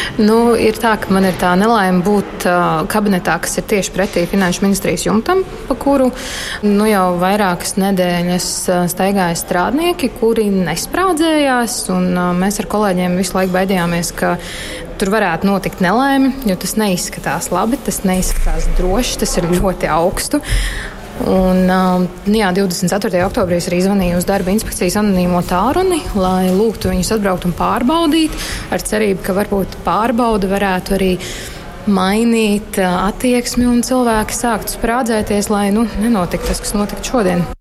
Ir tā, ka man ir tā nelaime būt kabinetā, kas ir tieši pretī Finanšu ministrijas jumtam, pa kuru jau vairākas nedēļas staigāja strādnieki, kuri nesprādzējās, un mēs ar kolēģiem visu laiku baidījāmies, ka tur varētu notikt nelaime, jo tas neizskatās labi, tas neizskatās droši, tas ir ļoti augstu. Un, 24. oktobrī es arī zvanīju uz darba inspekcijas anonīmo tālruni, lai lūgtu viņus atbraukt un pārbaudīt, ar cerību, ka varbūt pārbauda varētu arī mainīt attieksmi un cilvēki sāktu sprādzēties, lai nenotiktu tas, kas notika šodien.